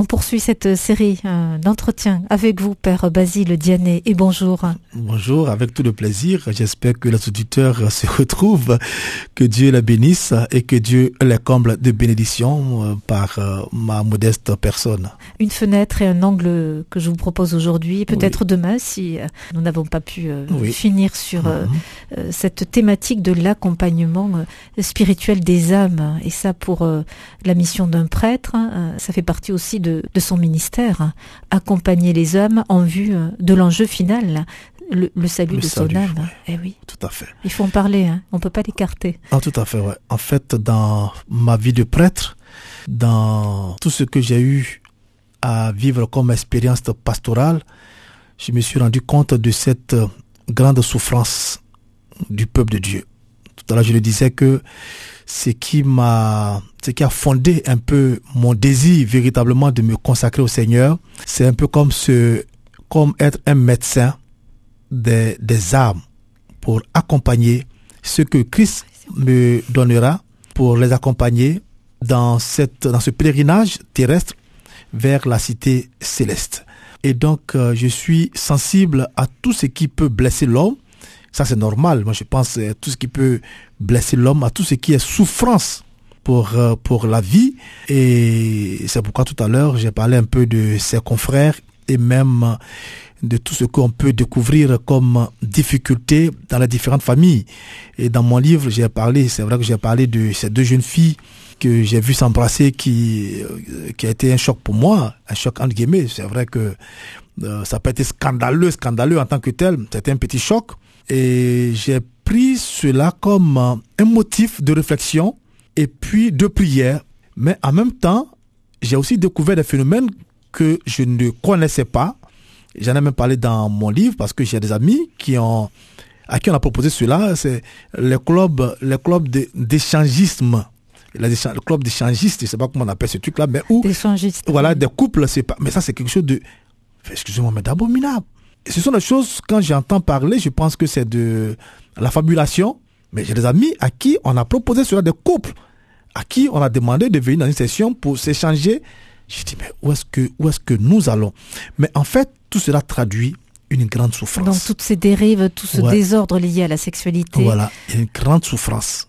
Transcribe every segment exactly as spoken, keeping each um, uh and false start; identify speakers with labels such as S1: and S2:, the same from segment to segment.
S1: On poursuit cette série euh, d'entretiens avec vous, Père Basile Diané, et bonjour.
S2: Bonjour, avec tout le plaisir. J'espère que les auditeurs se retrouvent, que Dieu les bénisse et que Dieu les comble de bénédictions euh, par euh, ma modeste personne.
S1: Une fenêtre et un angle que je vous propose aujourd'hui, peut-être oui. demain si euh, nous n'avons pas pu euh, oui. finir sur euh, mm-hmm. euh, cette thématique de l'accompagnement euh, spirituel des âmes. Et ça, pour euh, la mission d'un prêtre, hein, ça fait partie aussi De, de son ministère, hein, accompagner les hommes en vue euh, de l'enjeu final, le, le salut le de salut, son âme.
S2: Ouais,
S1: eh oui.
S2: Tout à fait.
S1: Il faut en parler, hein, on ne peut pas l'écarter.
S2: Ah, tout à fait, ouais. En fait, dans ma vie de prêtre, dans tout ce que j'ai eu à vivre comme expérience pastorale, je me suis rendu compte de cette grande souffrance du peuple de Dieu. Tout à l'heure, je le disais que ce qui m'a, ce qui a fondé un peu mon désir véritablement de me consacrer au Seigneur, c'est un peu comme ce, comme être un médecin des, des âmes pour accompagner ce que Christ me donnera, pour les accompagner dans cette, dans ce pèlerinage terrestre vers la cité céleste. Et donc, euh, je suis sensible à tout ce qui peut blesser l'homme. Ça, c'est normal. Moi, je pense à tout ce qui peut blesser l'homme, à tout ce qui est souffrance pour, euh, pour la vie. Et c'est pourquoi tout à l'heure, j'ai parlé un peu de ses confrères et même de tout ce qu'on peut découvrir comme difficulté dans les différentes familles. Et dans mon livre, j'ai parlé, c'est vrai que j'ai parlé de ces deux jeunes filles que j'ai vues s'embrasser qui, euh, qui a été un choc pour moi, un choc entre guillemets. C'est vrai que euh, ça n'a pas été scandaleux, scandaleux en tant que tel. C'était un petit choc. Et j'ai pris cela comme un motif de réflexion et puis de prière. Mais en même temps, j'ai aussi découvert des phénomènes que je ne connaissais pas. J'en ai même parlé dans mon livre parce que j'ai des amis qui ont, à qui on a proposé cela. C'est les clubs, les clubs de, d'échangisme. Le club d'échangistes, je ne sais pas comment on appelle ce truc-là, mais où, voilà, des couples, c'est pas, mais ça c'est quelque chose de, excusez-moi, mais d'abominable. Ce sont des choses, quand j'entends parler, je pense que c'est de la fabulation. Mais j'ai des amis à qui on a proposé cela, des couples, à qui on a demandé de venir dans une session pour s'échanger. Je dis, mais où est-ce que, où est-ce que nous allons? Mais en fait, tout cela traduit une grande souffrance.
S1: Donc toutes ces dérives, tout ce ouais. désordre lié à la sexualité.
S2: Voilà, une grande souffrance.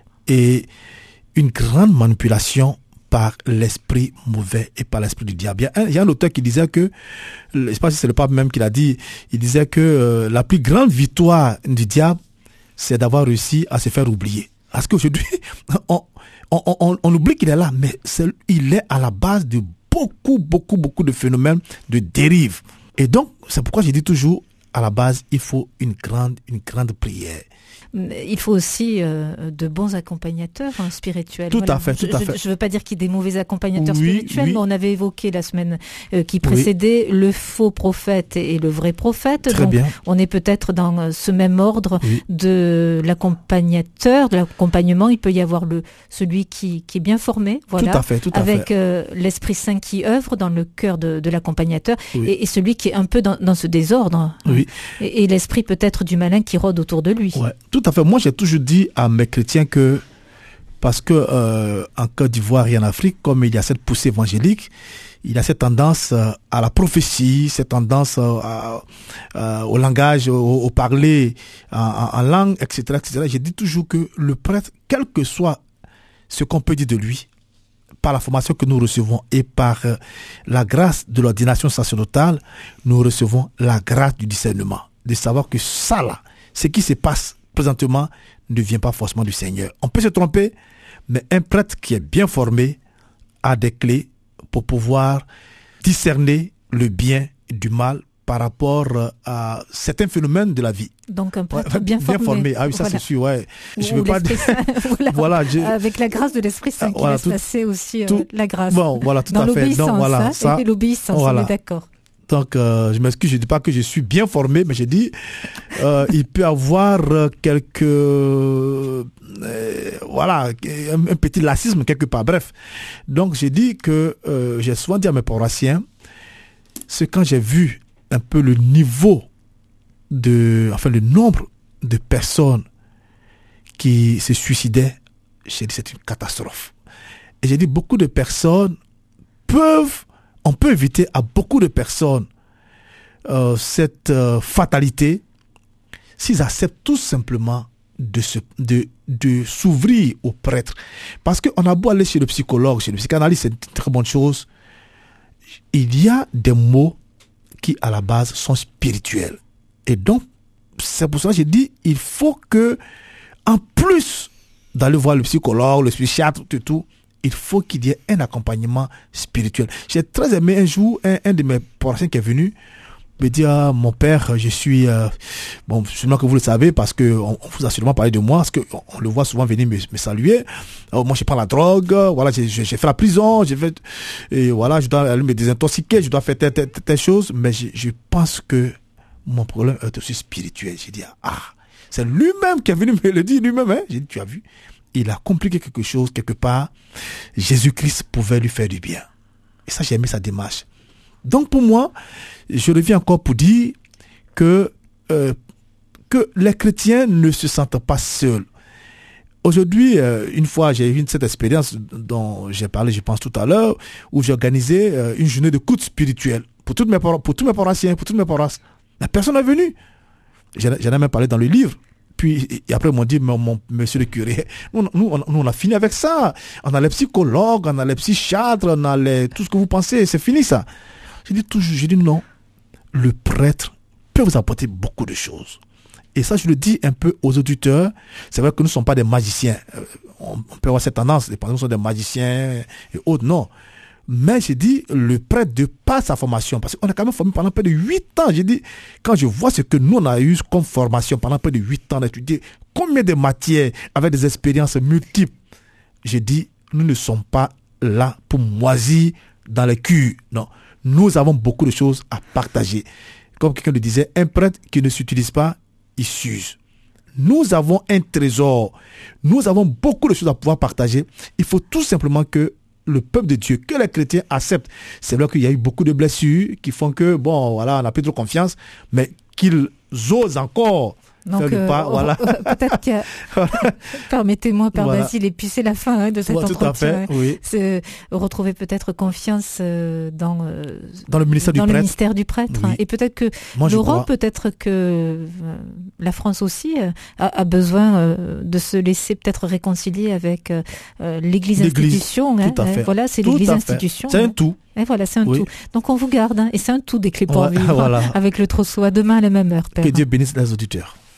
S2: Et une grande manipulation par l'esprit mauvais et par l'esprit du diable. Il y a un, il y a un auteur qui disait que, je ne sais pas si c'est le pape même qui l'a dit, il disait que euh, la plus grande victoire du diable, c'est d'avoir réussi à se faire oublier. Parce qu'aujourd'hui, on, on, on, on oublie qu'il est là, mais c'est, il est à la base de beaucoup, beaucoup, beaucoup de phénomènes de dérive. Et donc, c'est pourquoi je dis toujours, à la base, il faut une grande, une grande prière.
S1: Il faut aussi euh, de bons accompagnateurs hein, spirituels.
S2: Tout
S1: voilà.
S2: à fait, tout
S1: je,
S2: à fait.
S1: Je ne veux pas dire qu'il y ait des mauvais accompagnateurs
S2: oui,
S1: spirituels,
S2: oui.
S1: mais on avait évoqué la semaine euh, qui précédait oui. le faux prophète et le vrai prophète.
S2: Très
S1: Donc,
S2: bien.
S1: On est peut-être dans ce même ordre
S2: oui.
S1: de l'accompagnateur, de l'accompagnement. Il peut y avoir le celui qui, qui est bien formé, voilà,
S2: tout à fait, tout à
S1: avec
S2: fait.
S1: Euh, l'Esprit Saint qui œuvre dans le cœur de, de l'accompagnateur,
S2: oui.
S1: et, et celui qui est un peu dans, dans ce désordre,
S2: oui.
S1: hein, et, et l'esprit peut-être du malin qui rôde autour de lui.
S2: Ouais, tout à fait. Moi, j'ai toujours dit à mes chrétiens que, parce que euh, en Côte d'Ivoire et en Afrique, comme il y a cette poussée évangélique, il y a cette tendance euh, à la prophétie, cette tendance euh, à, euh, au langage, au, au parler en, en, en langue, et cetera, et cetera. J'ai dit toujours que le prêtre, quel que soit ce qu'on peut dire de lui, par la formation que nous recevons et par euh, la grâce de l'ordination sacerdotale, nous recevons la grâce du discernement, de savoir que ça là, ce qui se passe présentement ne vient pas forcément du Seigneur. On peut se tromper, mais un prêtre qui est bien formé a des clés pour pouvoir discerner le bien du mal par rapport à certains phénomènes de la vie.
S1: Donc un prêtre
S2: ouais,
S1: bien,
S2: bien
S1: formé.
S2: formé. Ah oui, ça
S1: voilà.
S2: c'est sûr. Ouais. Je
S1: Ou
S2: veux pas dire.
S1: voilà.
S2: voilà je...
S1: Avec la grâce de l'Esprit Saint
S2: ah,
S1: qui
S2: voilà,
S1: laisse
S2: tout...
S1: passer aussi euh,
S2: tout...
S1: la grâce.
S2: Bon, voilà, tout
S1: Dans
S2: à fait.
S1: l'obéissance,
S2: Donc, voilà,
S1: hein,
S2: ça...
S1: et l'obéissance,
S2: voilà.
S1: on est d'accord.
S2: Donc, euh, je m'excuse, je ne dis pas que je suis bien formé, mais je dis euh, il peut y avoir quelques... Euh, voilà, un, un petit laxisme quelque part. Bref. Donc, j'ai dit que euh, j'ai souvent dit à mes paroissiens, c'est quand j'ai vu un peu le niveau de... Enfin, le nombre de personnes qui se suicidaient, j'ai dit c'est une catastrophe. Et j'ai dit beaucoup de personnes peuvent... On peut éviter à beaucoup de personnes euh, cette euh, fatalité s'ils acceptent tout simplement de, se, de, de s'ouvrir au prêtre. Parce qu'on a beau aller chez le psychologue, chez le psychanalyste, c'est une très bonne chose. Il y a des mots qui, à la base, sont spirituels. Et donc, c'est pour ça que j'ai dit, il faut que, en plus d'aller voir le psychologue, le psychiatre, tout, tout, il faut qu'il y ait un accompagnement spirituel. J'ai très aimé un jour, un, un de mes paroissiens qui est venu me dire, ah, mon père, je suis, euh, bon, sûrement que vous le savez, parce que on, on vous a sûrement parlé de moi, parce qu'on on le voit souvent venir me, me saluer. Alors, moi, je prends la drogue, voilà, j'ai, j'ai fait la prison, j'ai fait, et voilà, je dois aller me désintoxiquer, je dois faire telle, telle, telle chose, mais je, je pense que mon problème est aussi spirituel. J'ai dit, ah, c'est lui-même qui est venu me le dire, lui-même, hein. J'ai dit, tu as vu, il a compliqué quelque chose, quelque part, Jésus-Christ pouvait lui faire du bien. Et ça, j'ai aimé sa démarche. Donc, pour moi, je reviens encore pour dire que, euh, que les chrétiens ne se sentent pas seuls. Aujourd'hui, euh, une fois, j'ai eu cette expérience dont j'ai parlé, je pense, tout à l'heure, où j'ai organisé euh, une journée de coute spirituelle pour, toutes mes, pour tous mes paroissiens, pour toutes mes paroisses. La personne est venue. J'en ai même parlé dans le livre. Puis, et après, ils m'ont dit, mon, mon, monsieur le curé, nous, nous, on, nous, on a fini avec ça. On a les psychologues, on a les psychiatres, on a les, tout ce que vous pensez, c'est fini ça. J'ai dit toujours, j'ai dit non. Le prêtre peut vous apporter beaucoup de choses. Et ça, je le dis un peu aux auditeurs. C'est vrai que nous ne sommes pas des magiciens. On, on peut avoir cette tendance, les personnes sont des magiciens et autres, non. Mais j'ai dit, le prêtre, de par sa formation, parce qu'on a quand même formé pendant près de huit ans, j'ai dit, quand je vois ce que nous, on a eu comme formation pendant près de huit ans, on a étudié combien de matières avec des expériences multiples, j'ai dit, nous ne sommes pas là pour moisir dans les culs, non. Nous avons beaucoup de choses à partager. Comme quelqu'un le disait, un prêtre qui ne s'utilise pas, il s'use. Nous avons un trésor. Nous avons beaucoup de choses à pouvoir partager. Il faut tout simplement que le peuple de Dieu, que les chrétiens acceptent. C'est vrai qu'il y a eu beaucoup de blessures qui font que, bon, voilà, on n'a plus trop confiance, mais qu'ils osent encore
S1: Donc,
S2: faire le pas,
S1: euh,
S2: voilà.
S1: Peut-être que, permettez-moi, Père
S2: Voilà.
S1: Basile, et puis c'est la fin hein, de cet
S2: Ouais,
S1: entretien.
S2: tout à fait, oui.
S1: C'est retrouver peut-être confiance euh, dans, euh,
S2: Dans le ministère
S1: dans
S2: du
S1: le
S2: prêtre.
S1: ministère du prêtre.
S2: Oui.
S1: Hein. Et peut-être que
S2: Moi, je
S1: l'Europe,
S2: crois.
S1: peut-être que euh, la France aussi euh, a, a besoin euh, de se laisser peut-être réconcilier avec euh, l'Église
S2: L'Église,
S1: institution.
S2: tout
S1: hein,
S2: à
S1: hein.
S2: fait.
S1: Voilà, c'est
S2: Tout
S1: l'Église
S2: à fait.
S1: institution.
S2: C'est un
S1: hein.
S2: tout.
S1: Et voilà, c'est un
S2: Oui.
S1: tout. Donc on vous garde, hein, et c'est un tout des clés pour
S2: Ouais,
S1: vivre
S2: voilà.
S1: avec le trousseau. À demain à la même heure, Père.
S2: Que Dieu bénisse les auditeurs.